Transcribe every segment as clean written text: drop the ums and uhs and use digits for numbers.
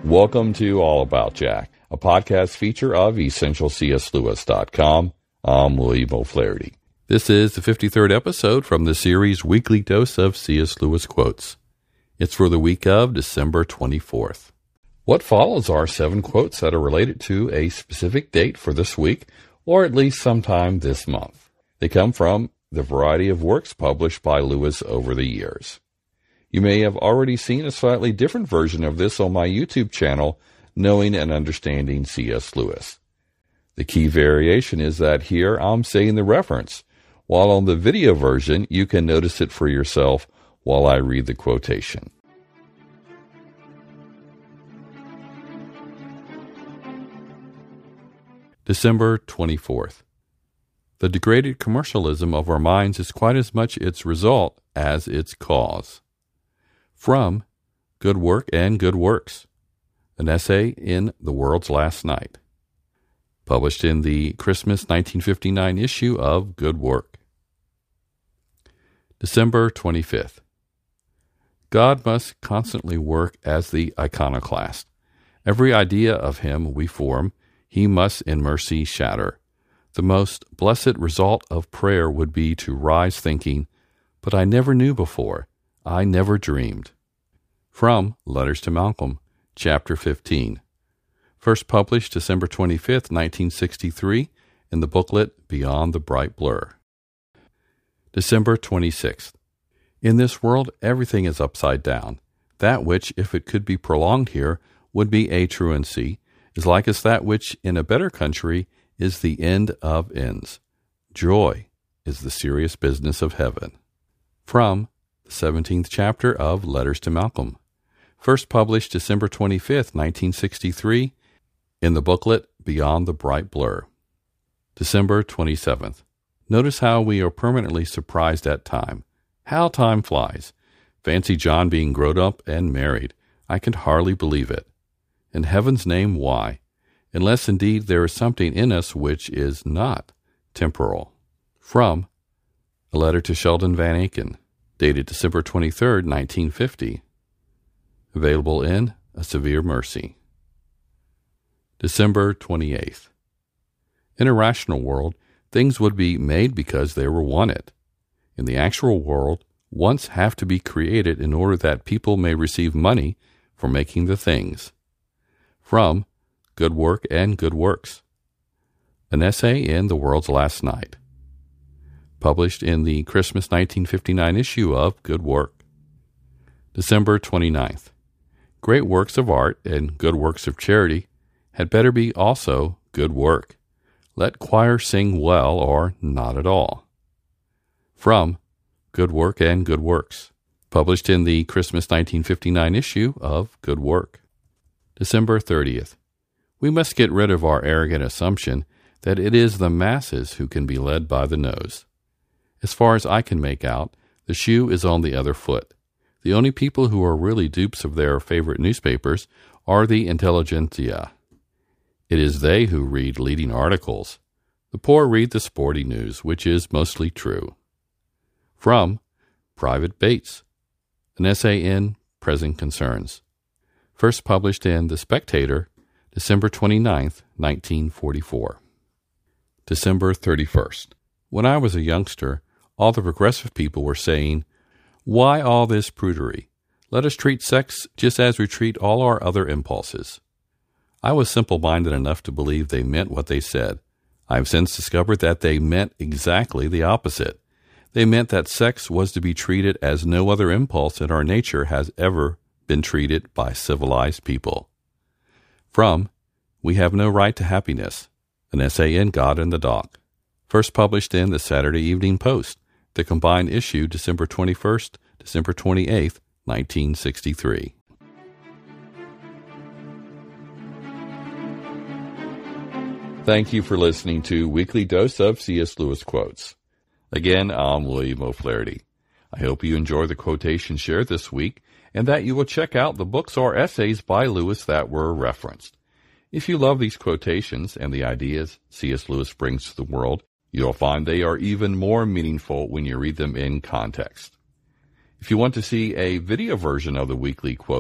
Welcome to All About Jack, a podcast feature of EssentialCSLewis.com. I'm William O'Flaherty. This is the 53rd episode from the series Weekly Dose of C.S. Lewis Quotes. It's for the week of December 24th. What follows are 7 quotes that are related to a specific date for this week, or at least sometime this month. They come from the variety of works published by Lewis over the years. You may have already seen a slightly different version of this on my YouTube channel, Knowing and Understanding C.S. Lewis. The key variation is that here I'm saying the reference, while on the video version you can notice it for yourself while I read the quotation. December 24th. The degraded commercialism of our minds is quite as much its result as its cause. From Good Work and Good Works, an essay in The World's Last Night, published in the Christmas 1959 issue of Good Work. December 25th. God must constantly work as the iconoclast. Every idea of him we form, he must in mercy shatter. The most blessed result of prayer would be to rise thinking, but I never knew before, I never dreamed. From Letters to Malcolm, Chapter 15. First published December 25th, 1963, in the booklet Beyond the Bright Blur. December 26th. In this world, everything is upside down. That which, if it could be prolonged here, would be a truancy, is like as that which, in a better country, is the end of ends. Joy is the serious business of heaven. From the 17th chapter of Letters to Malcolm. First published December 25th, 1963, in the booklet Beyond the Bright Blur. December 27th. Notice how we are permanently surprised at time. How time flies. Fancy John being grown up and married. I can hardly believe it. In heaven's name, why? Unless indeed there is something in us which is not temporal. From A Letter to Sheldon Van Aken, dated December 23rd, 1950. Available in A Severe Mercy. December 28th. In a rational world, things would be made because they were wanted. In the actual world, wants have to be created in order that people may receive money for making the things. From Good Work and Good Works, an essay in The World's Last Night, published in the Christmas 1959 issue of Good Work. December 29th. Great works of art and good works of charity had better be also good work. Let choir sing well or not at all. From Good Work and Good Works, published in the Christmas 1959 issue of Good Work. December 30th. We must get rid of our arrogant assumption that it is the masses who can be led by the nose. As far as I can make out, the shoe is on the other foot. The only people who are really dupes of their favorite newspapers are the intelligentsia. It is they who read leading articles. The poor read the sporty news, which is mostly true. From Private Bates, an essay in Present Concerns. First published in The Spectator, December 29th, 1944. December 31st. When I was a youngster, all the progressive people were saying, "Why all this prudery? Let us treat sex just as we treat all our other impulses." I was simple-minded enough to believe they meant what they said. I have since discovered that they meant exactly the opposite. They meant that sex was to be treated as no other impulse in our nature has ever been treated by civilized people. From We Have No Right to Happiness, an essay in God in the Dock. First published in the Saturday Evening Post, the combined issue December 21st, December 28th, 1963. Thank you for listening to Weekly Dose of C.S. Lewis Quotes. Again, I'm William O'Flaherty. I hope you enjoy the quotation shared this week and that you will check out the books or essays by Lewis that were referenced. If you love these quotations and the ideas C.S. Lewis brings to the world, you'll find they are even more meaningful when you read them in context. If you want to see a video version of the weekly quotes,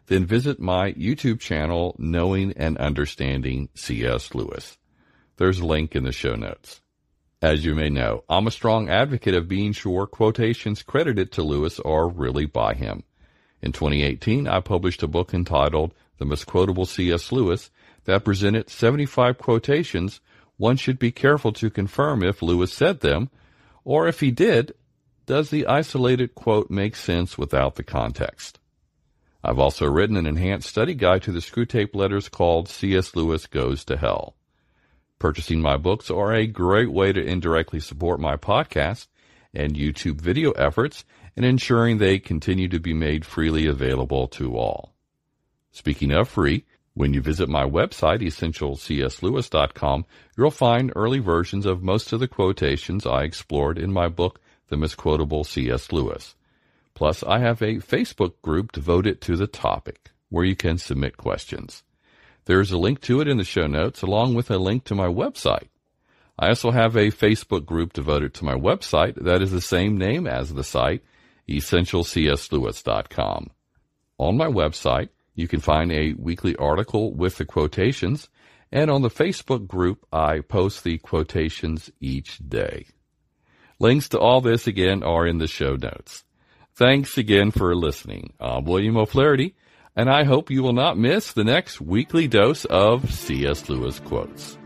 then visit my YouTube channel, Knowing and Understanding C.S. Lewis. There's a link in the show notes. As you may know, I'm a strong advocate of being sure quotations credited to Lewis are really by him. In 2018, I published a book entitled The Misquotable C.S. Lewis that presented 75 quotations one should be careful to confirm if Lewis said them, or if he did, does the isolated quote make sense without the context? I've also written an enhanced study guide to the Screwtape Letters called C.S. Lewis Goes to Hell. Purchasing my books are a great way to indirectly support my podcast and YouTube video efforts and ensuring they continue to be made freely available to all. Speaking of free, when you visit my website, EssentialCSLewis.com, you'll find early versions of most of the quotations I explored in my book, The Misquotable C.S. Lewis. Plus, I have a Facebook group devoted to the topic, where you can submit questions. There is a link to it in the show notes, along with a link to my website. I also have a Facebook group devoted to my website that is the same name as the site, EssentialCSLewis.com. On my website, you can find a weekly article with the quotations, and on the Facebook group, I post the quotations each day. Links to all this, again, are in the show notes. Thanks again for listening. I'm William O'Flaherty, and I hope you will not miss the next weekly dose of C.S. Lewis Quotes.